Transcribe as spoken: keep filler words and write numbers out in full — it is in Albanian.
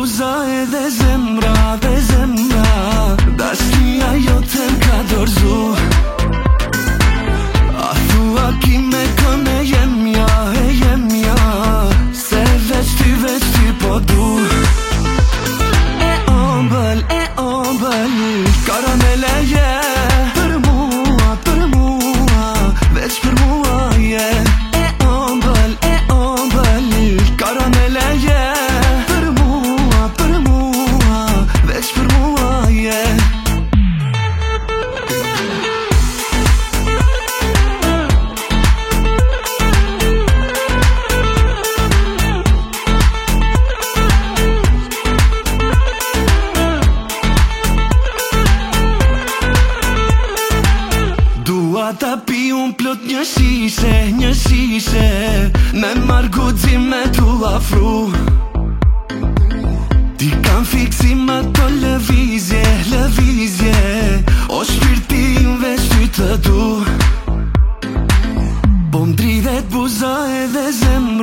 buza edhe zemra, dhe zemra dashnia jote m'ka dorzu. A thua ki me këne jemja, e jemja, se veç ty, veç ty po du. E ombël, e ombël, karamele je, për mua, për mua, veç për mua je. E ombël, e ombël, karamele je, për mua, për mua, veç për mua je. Dua ta pi un plot një shishe, një shishe, me marguzi me tu afru. Ti kam fiksim ato lëvizje, lëvizje, o shpirtin veç ty të du. Po m'dridhet buza edhe zemra.